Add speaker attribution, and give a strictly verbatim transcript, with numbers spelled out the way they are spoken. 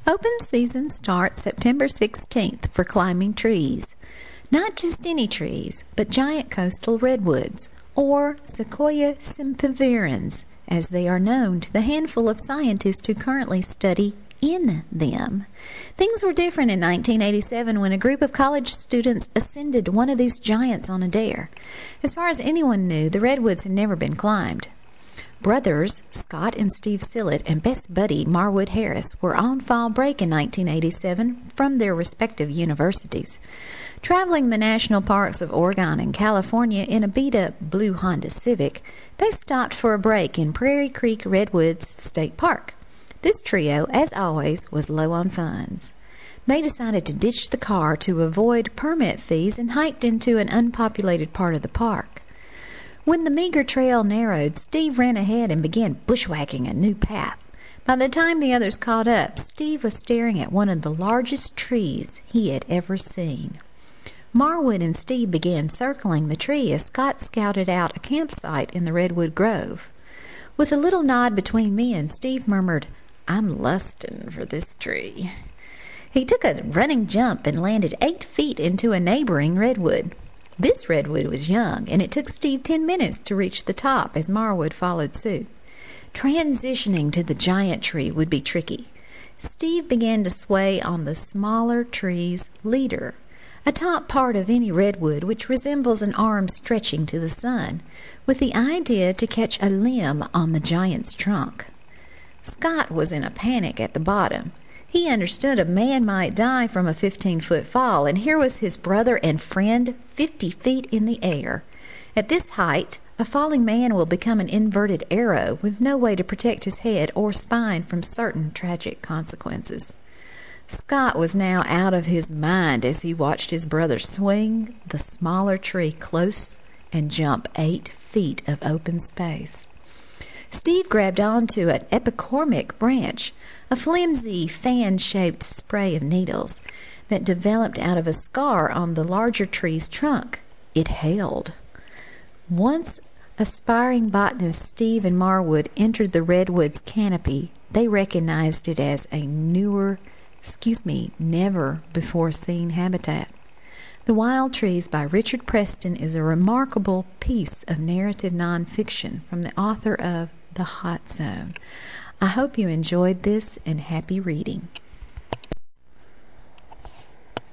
Speaker 1: Open season starts September sixteenth for climbing trees. Not just any trees, but giant coastal redwoods, or Sequoia sempervirens, as they are known to the handful of scientists who currently study in them. Things were different in nineteen eighty-seven when a group of college students ascended one of these giants on a dare. As far as anyone knew, the redwoods had never been climbed. Brothers Scott and Steve Sillett and best buddy Marwood Harris were on fall break in nineteen eighty-seven from their respective universities. Traveling the national parks of Oregon and California in a beat-up blue Honda Civic, they stopped for a break in Prairie Creek Redwoods State Park. This trio, as always, was low on funds. They decided to ditch the car to avoid permit fees and hiked into an unpopulated part of the park. When the meager trail narrowed, Steve ran ahead and began bushwhacking a new path. By the time the others caught up, Steve was staring at one of the largest trees he had ever seen. Marwood and Steve began circling the tree as Scott scouted out a campsite in the redwood grove. With a little nod between me and Steve murmured, "I'm lustin' for this tree." He took a running jump and landed eight feet into a neighboring redwood. This redwood was young, and it took Steve ten minutes to reach the top as Marwood followed suit. Transitioning to the giant tree would be tricky. Steve began to sway on the smaller tree's leader, a top part of any redwood which resembles an arm stretching to the sun, with the idea to catch a limb on the giant's trunk. Scott was in a panic at the bottom. He understood a man might die from a fifteen-foot fall, and here was his brother and friend fifty feet in the air. At this height, a falling man will become an inverted arrow with no way to protect his head or spine from certain tragic consequences. Scott was now out of his mind as he watched his brother swing the smaller tree close and jump eight feet of open space. Steve grabbed onto an epicormic branch, a flimsy, fan-shaped spray of needles that developed out of a scar on the larger tree's trunk. It held. Once aspiring botanists Steve and Marwood entered the redwood's canopy, they recognized it as a newer, excuse me, never-before-seen habitat. The Wild Trees by Richard Preston is a remarkable piece of narrative nonfiction from the author of The Hot Zone. I hope you enjoyed this, and happy reading.